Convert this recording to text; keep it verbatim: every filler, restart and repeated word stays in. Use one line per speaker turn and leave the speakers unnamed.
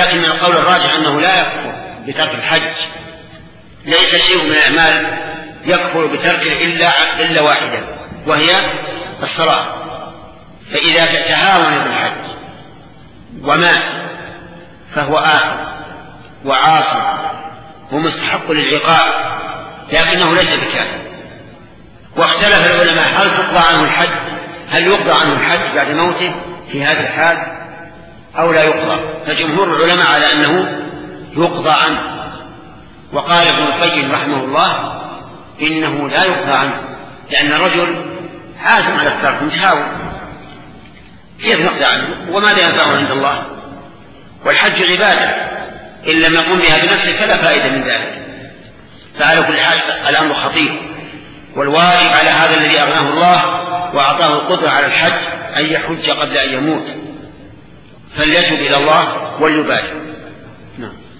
ولكن القول الراجح أنه لا يكفر بترك الحج، ليس شيء من الأعمال يكفر بتركه إلا, إلا واحدة وهي الصلاة. فإذا تهاون بالحج ومات فهو آثم وعاصم ومستحق للعقاب، لكنه ليس بكافر. واختلف العلماء هل تقضى عنه الحج، هل يقضى عنه الحج بعد موته في هذا الحال أو لا يقضى؟ فجمهور العلماء على أنه يقضى عنه. وقال ابن القيم رحمه الله إنه لا يقضى عنه، لأن الرجل حازم على الترك متهاون، كيف نقضى عنه وماذا ينفعه عند الله؟ والحج عبادة، إن لم يقوم بها بنفسه فلا فائدة من ذلك. فعلى كل حال الأمر خطير، والواجب على هذا الذي أغناه الله وأعطاه القدرة على الحج أن يحج قبل أن يموت، فليتب إلى الله وليبادر. نعم.